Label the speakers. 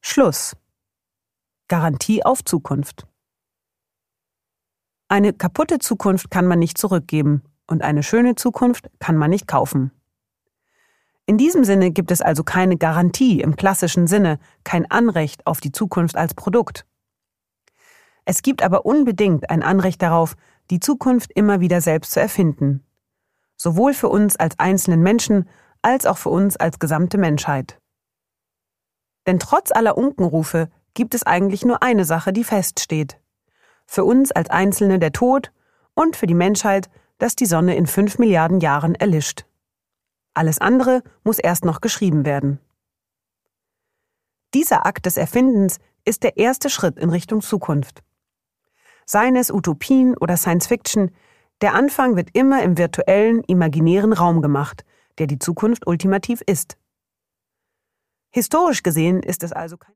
Speaker 1: Schluss. Garantie auf Zukunft. Eine kaputte Zukunft kann man nicht zurückgeben und eine schöne Zukunft kann man nicht kaufen. In diesem Sinne gibt es also keine Garantie im klassischen Sinne, kein Anrecht auf die Zukunft als Produkt. Es gibt aber unbedingt ein Anrecht darauf, die Zukunft immer wieder selbst zu erfinden. Sowohl für uns als einzelnen Menschen als auch für uns als gesamte Menschheit. Denn trotz aller Unkenrufe gibt es eigentlich nur eine Sache, die feststeht. Für uns als Einzelne der Tod und für die Menschheit, dass die Sonne in 5 Milliarden Jahren erlischt. Alles andere muss erst noch geschrieben werden. Dieser Akt des Erfindens ist der erste Schritt in Richtung Zukunft. Seien es Utopien oder Science Fiction, der Anfang wird immer im virtuellen, imaginären Raum gemacht, der die Zukunft ultimativ ist. Historisch gesehen ist es also kein